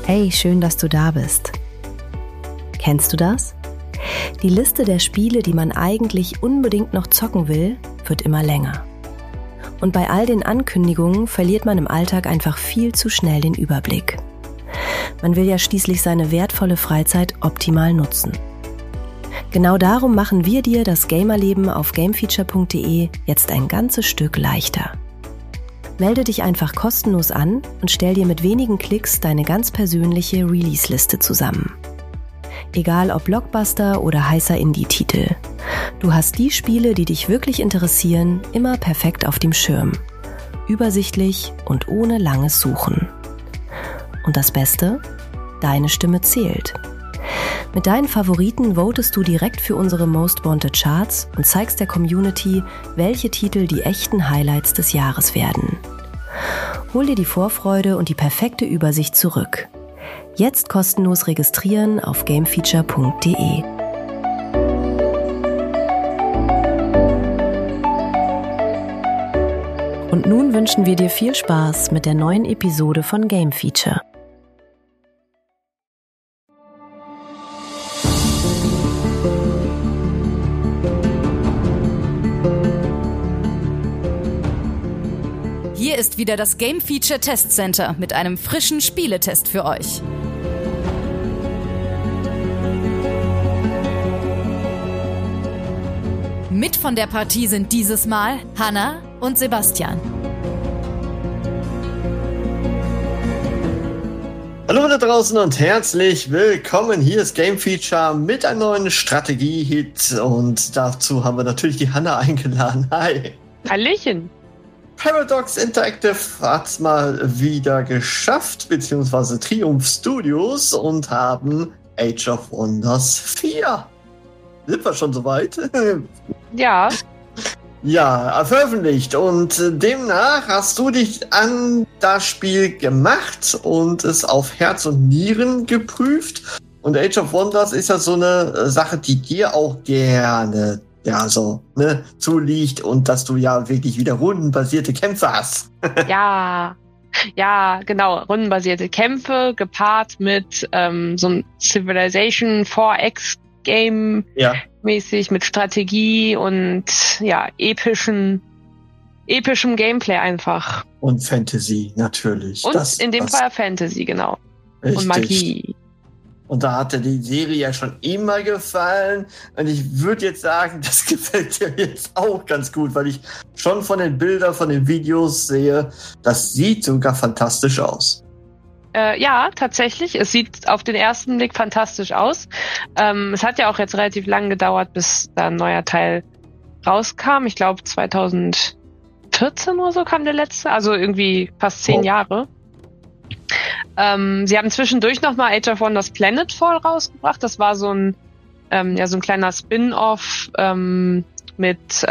Hey, schön, dass du da bist. Kennst du das? Die Liste der Spiele, die man eigentlich unbedingt noch zocken will, wird immer länger. Und bei all den Ankündigungen verliert man im Alltag einfach viel zu schnell den Überblick. Man will ja schließlich seine wertvolle Freizeit optimal nutzen. Genau darum machen wir dir das Gamerleben auf gamefeature.de jetzt ein ganzes Stück leichter. Melde dich einfach kostenlos an und stell dir mit wenigen Klicks deine ganz persönliche Release-Liste zusammen. Egal ob Blockbuster oder heißer Indie-Titel. Du hast die Spiele, die dich wirklich interessieren, immer perfekt auf dem Schirm. Übersichtlich und ohne langes Suchen. Und das Beste? Deine Stimme zählt. Mit deinen Favoriten votest du direkt für unsere Most Wanted Charts und zeigst der Community, welche Titel die echten Highlights des Jahres werden. Hol dir die Vorfreude und die perfekte Übersicht zurück. Jetzt kostenlos registrieren auf gamefeature.de. Und nun wünschen wir dir viel Spaß mit der neuen Episode von Game Feature. Hier ist wieder das Game Feature Test Center mit einem frischen Spieletest für euch. Mit von der Partie sind dieses Mal Hanna und Sebastian. Hallo da draußen und herzlich willkommen. Hier ist Game Feature mit einem neuen Strategie-Hit und dazu haben wir natürlich die Hanna eingeladen. Hi. Hallöchen. Paradox Interactive hat's mal wieder geschafft, beziehungsweise Triumph Studios, und haben Age of Wonders 4. Sind wir schon soweit? Ja. Ja, veröffentlicht, und demnach hast du dich an das Spiel gemacht und es auf Herz und Nieren geprüft. Und Age of Wonders ist ja so eine Sache, die dir auch gerne zuliegt, und dass du ja wirklich wieder rundenbasierte Kämpfe hast. Ja, genau. Rundenbasierte Kämpfe gepaart mit so einem Civilization 4X Game mäßig mit Strategie und ja, epischem Gameplay einfach. Und Fantasy, natürlich. Und in dem Fall Fantasy, genau. Richtig. Und Magie. Und da hat dir die Serie ja schon immer gefallen. Und ich würde jetzt sagen, das gefällt dir jetzt auch ganz gut, weil ich schon von den Bildern, von den Videos sehe, das sieht sogar fantastisch aus. Ja, tatsächlich. Es sieht auf den ersten Blick fantastisch aus. Es hat ja auch jetzt relativ lang gedauert, bis da ein neuer Teil rauskam. Ich glaube 2014 oder so kam der letzte. Also irgendwie fast 10 Jahre. Sie haben zwischendurch nochmal Age of Wonders Planetfall rausgebracht. Das war so ein kleiner Spin-off mit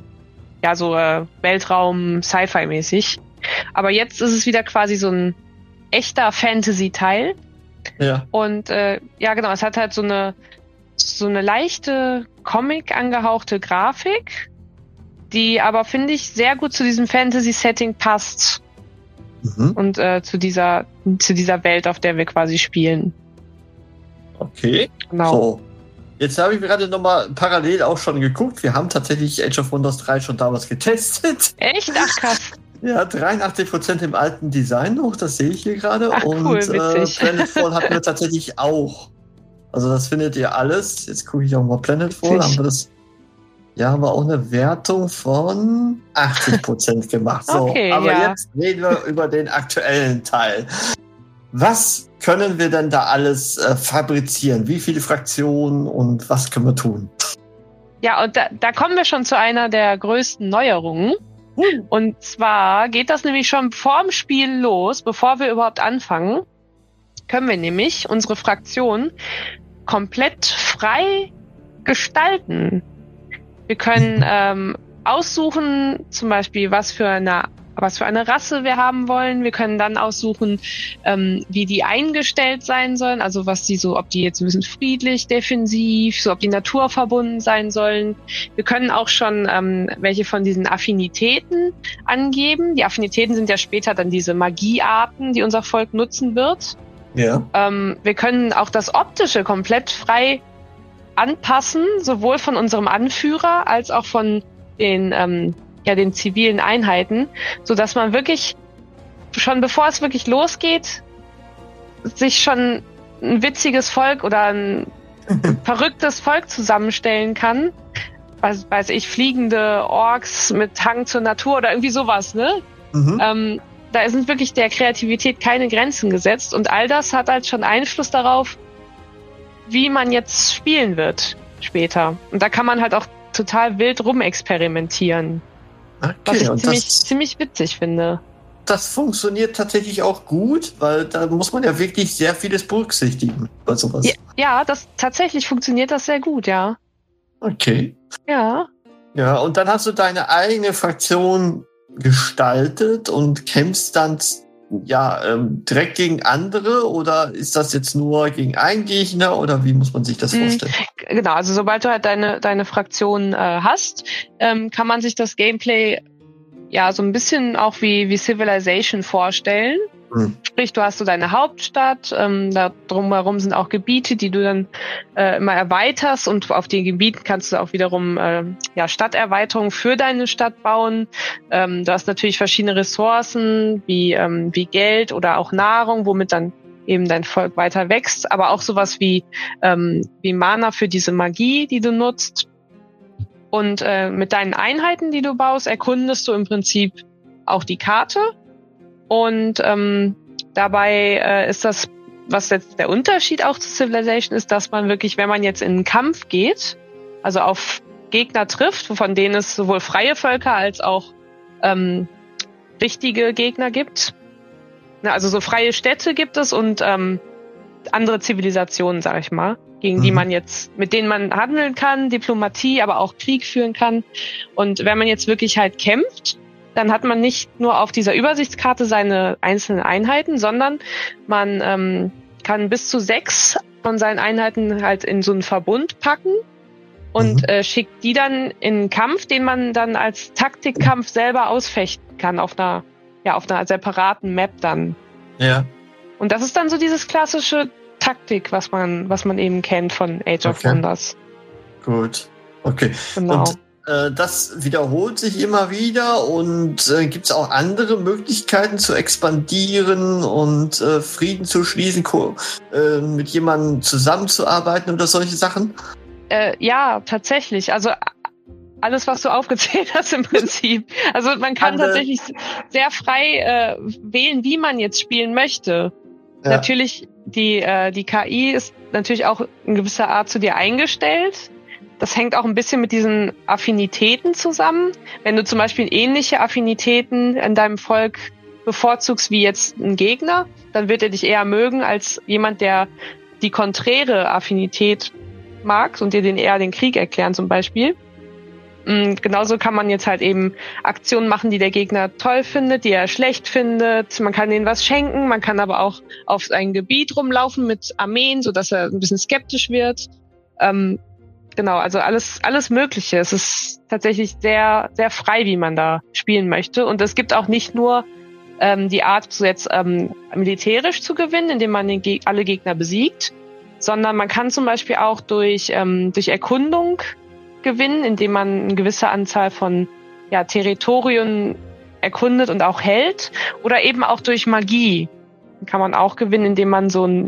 Weltraum Sci-Fi mäßig. Aber jetzt ist es wieder quasi so ein echter Fantasy-Teil. Ja. Und genau, es hat halt so eine leichte Comic angehauchte Grafik, die aber, finde ich, sehr gut zu diesem Fantasy-Setting passt. Und zu dieser Welt, auf der wir quasi spielen. Okay. Genau. So. Jetzt habe ich gerade nochmal parallel auch schon geguckt. Wir haben tatsächlich Age of Wonders 3 schon damals getestet. Echt? Ach, krass. Ja, 83% im alten Design noch, das sehe ich hier gerade. Ach, und cool, witzig. Planetfall hatten wir tatsächlich auch. Also das findet ihr alles. Jetzt gucke ich auch mal Planetfall. Haben wir das? Ja, haben wir auch eine Wertung von 80% gemacht. So, okay, aber jetzt reden wir über den aktuellen Teil. Was können wir denn da alles fabrizieren? Wie viele Fraktionen und was können wir tun? Ja, und da kommen wir schon zu einer der größten Neuerungen. Und zwar geht das nämlich schon vor dem Spiel los, bevor wir überhaupt anfangen, können wir nämlich unsere Fraktion komplett frei gestalten. Wir können aussuchen, zum Beispiel, was für eine Rasse wir haben wollen. Wir können dann aussuchen, wie die eingestellt sein sollen. Also ob die jetzt ein bisschen friedlich, defensiv, ob die naturverbunden sein sollen. Wir können auch schon welche von diesen Affinitäten angeben. Die Affinitäten sind ja später dann diese Magiearten, die unser Volk nutzen wird. Ja. Wir können auch das Optische komplett frei anpassen, sowohl von unserem Anführer als auch von den zivilen Einheiten, sodass man wirklich schon bevor es wirklich losgeht, sich schon ein witziges Volk oder ein verrücktes Volk zusammenstellen kann. Weiß ich, fliegende Orks mit Hang zur Natur oder irgendwie sowas, ne? Mhm. Da sind wirklich der Kreativität keine Grenzen gesetzt und all das hat halt schon Einfluss darauf, wie man jetzt spielen wird später. Und da kann man halt auch total wild rumexperimentieren. Okay, was ich ziemlich witzig finde. Das funktioniert tatsächlich auch gut, weil da muss man ja wirklich sehr vieles berücksichtigen bei sowas. Ja, tatsächlich funktioniert das sehr gut, ja. Okay. Ja. Ja, und dann hast du deine eigene Fraktion gestaltet und kämpfst dann direkt gegen andere, oder ist das jetzt nur gegen einen Gegner, oder wie muss man sich das vorstellen? Genau, also sobald du halt deine Fraktion hast, kann man sich das Gameplay ja so ein bisschen auch wie Civilization vorstellen. Sprich, du hast so deine Hauptstadt, da drumherum sind auch Gebiete, die du dann immer erweiterst, und auf den Gebieten kannst du auch wiederum Stadterweiterungen für deine Stadt bauen. Du hast natürlich verschiedene Ressourcen wie Geld oder auch Nahrung, womit dann eben dein Volk weiter wächst, aber auch sowas wie Mana für diese Magie, die du nutzt. Und mit deinen Einheiten, die du baust, erkundest du im Prinzip auch die Karte. Und dabei ist das, was jetzt der Unterschied auch zu Civilization ist, dass man wirklich, wenn man jetzt in einen Kampf geht, also auf Gegner trifft, von denen es sowohl freie Völker als auch richtige Gegner gibt. Also so freie Städte gibt es und andere Zivilisationen, sag ich mal, gegen die man jetzt, mit denen man handeln kann, Diplomatie, aber auch Krieg führen kann. Und wenn man jetzt wirklich halt kämpft, dann hat man nicht nur auf dieser Übersichtskarte seine einzelnen Einheiten, sondern man kann bis zu 6 von seinen Einheiten halt in so einen Verbund packen und schickt die dann in einen Kampf, den man dann als Taktikkampf selber ausfechten kann auf einer separaten Map dann. Ja. Und das ist dann so dieses klassische Taktik, was man eben kennt von Age of Wonders. Gut. Okay. Genau. Und das wiederholt sich immer wieder, und gibt es auch andere Möglichkeiten zu expandieren und Frieden zu schließen, mit jemandem zusammenzuarbeiten oder solche Sachen? Ja, tatsächlich. Also alles, was du aufgezählt hast im Prinzip. Also man kann tatsächlich sehr frei wählen, wie man jetzt spielen möchte. Ja. Natürlich, die KI ist natürlich auch in gewisser Art zu dir eingestellt. Das hängt auch ein bisschen mit diesen Affinitäten zusammen. Wenn du zum Beispiel ähnliche Affinitäten in deinem Volk bevorzugst wie jetzt ein Gegner, dann wird er dich eher mögen als jemand, der die konträre Affinität mag und dir eher den Krieg erklären zum Beispiel. Genauso kann man jetzt halt eben Aktionen machen, die der Gegner toll findet, die er schlecht findet. Man kann denen was schenken, man kann aber auch auf ein Gebiet rumlaufen mit Armeen, sodass er ein bisschen skeptisch wird. Genau, also alles Mögliche. Es ist tatsächlich sehr, sehr frei, wie man da spielen möchte. Und es gibt auch nicht nur die Art, so jetzt militärisch zu gewinnen, indem man alle Gegner besiegt, sondern man kann zum Beispiel auch durch Erkundung gewinnen, indem man eine gewisse Anzahl von Territorien erkundet und auch hält. Oder eben auch durch Magie kann man auch gewinnen, indem man so ein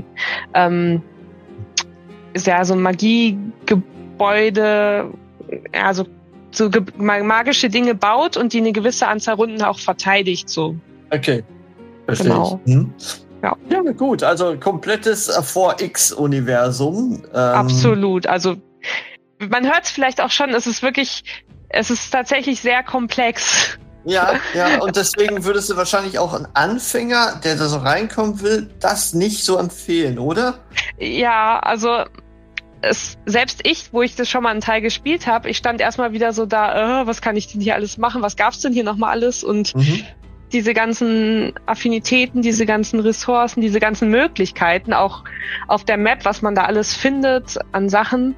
Magiegebäude, so magische Dinge baut und die eine gewisse Anzahl Runden auch verteidigt. So. Okay, verstehe ich. Ja, gut, also komplettes 4X-Universum. Absolut, also man hört es vielleicht auch schon, es ist tatsächlich sehr komplex. Ja, und deswegen würdest du wahrscheinlich auch einen Anfänger, der da so reinkommen will, das nicht so empfehlen, oder? Ja, also selbst ich, wo ich das schon mal einen Teil gespielt habe, ich stand erstmal wieder so da, was kann ich denn hier alles machen, was gab's denn hier nochmal alles, und diese ganzen Affinitäten, diese ganzen Ressourcen, diese ganzen Möglichkeiten, auch auf der Map, was man da alles findet an Sachen,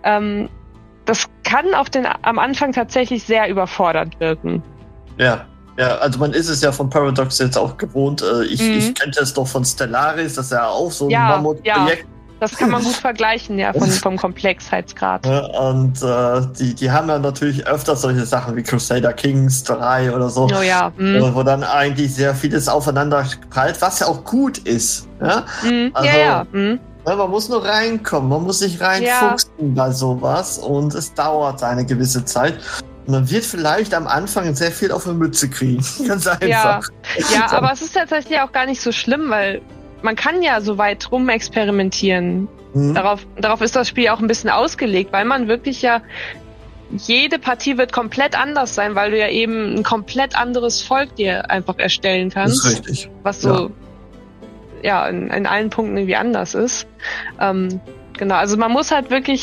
das kann am Anfang tatsächlich sehr überfordernd wirken. Ja. Ja, also man ist es ja von Paradox jetzt auch gewohnt. Ich kannte es doch von Stellaris, das ist ja auch so ein Mammutprojekt. Ja. Das kann man gut vergleichen, ja, vom Komplexheitsgrad. Ja, und die haben ja natürlich öfter solche Sachen wie Crusader Kings 3 oder so. Oh ja. Wo dann eigentlich sehr vieles aufeinander prallt, was ja auch gut ist. Ja? Also, man muss nur reinkommen, man muss sich reinfuchsen bei sowas und es dauert eine gewisse Zeit. Und man wird vielleicht am Anfang sehr viel auf eine Mütze kriegen. Ganz einfach. Ja, aber es ist tatsächlich auch gar nicht so schlimm, weil man kann ja so weit rumexperimentieren. Darauf ist das Spiel auch ein bisschen ausgelegt, weil man wirklich jede Partie wird komplett anders sein, weil du ja eben ein komplett anderes Volk dir einfach erstellen kannst. Das ist richtig. Was so, in allen Punkten irgendwie anders ist. Genau, also man muss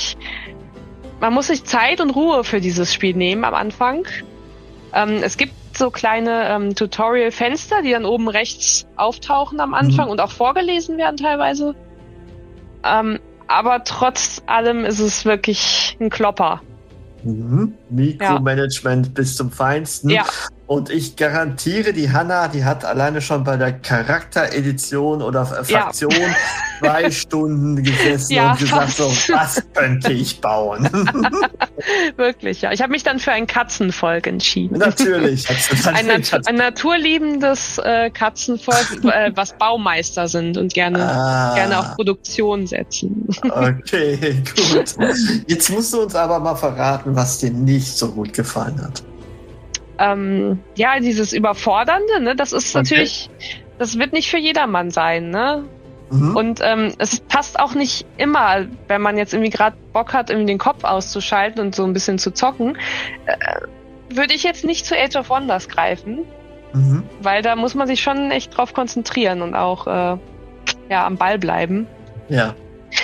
sich Zeit und Ruhe für dieses Spiel nehmen am Anfang. Es gibt so kleine Tutorial-Fenster, die dann oben rechts auftauchen am Anfang und auch vorgelesen werden teilweise. Aber trotz allem ist es wirklich ein Klopper. Mikromanagement bis zum Feinsten. Ja. Und ich garantiere, die Hanna, die hat alleine schon bei der Charakteredition oder Fraktion 2 Stunden gesessen und gesagt, so, was könnte ich bauen? Wirklich, ja. Ich habe mich dann für ein Katzenvolk entschieden. Natürlich. Ein naturliebendes Katzenvolk, was Baumeister sind und gerne auf Produktion setzen. Okay, gut. Jetzt musst du uns aber mal verraten, was dir nicht so gut gefallen hat. Dieses Überfordernde, ne, das ist natürlich, das wird nicht für jedermann sein, ne? Und es passt auch nicht immer, wenn man jetzt irgendwie gerade Bock hat, irgendwie den Kopf auszuschalten und so ein bisschen zu zocken, würde ich jetzt nicht zu Age of Wonders greifen, weil da muss man sich schon echt drauf konzentrieren und auch am Ball bleiben. Ja.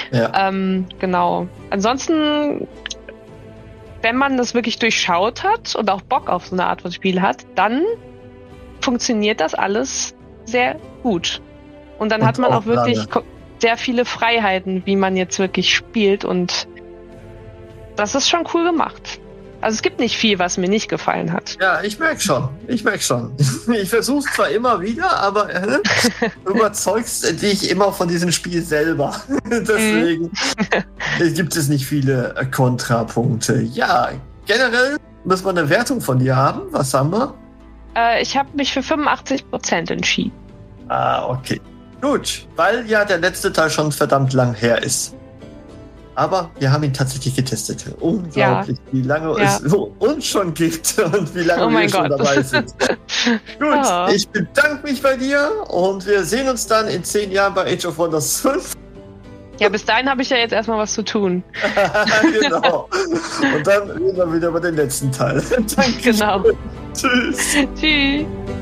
Genau. Ansonsten, wenn man das wirklich durchschaut hat und auch Bock auf so eine Art von Spiel hat, dann funktioniert das alles sehr gut. Und dann hat man auch wirklich sehr viele Freiheiten, wie man jetzt wirklich spielt, und das ist schon cool gemacht. Also es gibt nicht viel, was mir nicht gefallen hat. Ja, ich merke schon. Ich versuche es zwar immer wieder, aber du überzeugst dich immer von diesem Spiel selber. Deswegen gibt es nicht viele Kontrapunkte. Ja, generell muss man eine Wertung von dir haben. Was haben wir? Ich habe mich für 85% entschieden. Okay. Gut, weil ja der letzte Teil schon verdammt lang her ist. Aber wir haben ihn tatsächlich getestet. Unglaublich, wie lange es uns schon gibt und wie lange wir schon dabei sind. Gut, ich bedanke mich bei dir und wir sehen uns dann in 10 Jahren bei Age of Wonders 5. Ja, bis dahin habe ich ja jetzt erstmal was zu tun. Genau. Und dann reden wir wieder über den letzten Teil. Danke. Genau. Tschüss. Tschüss.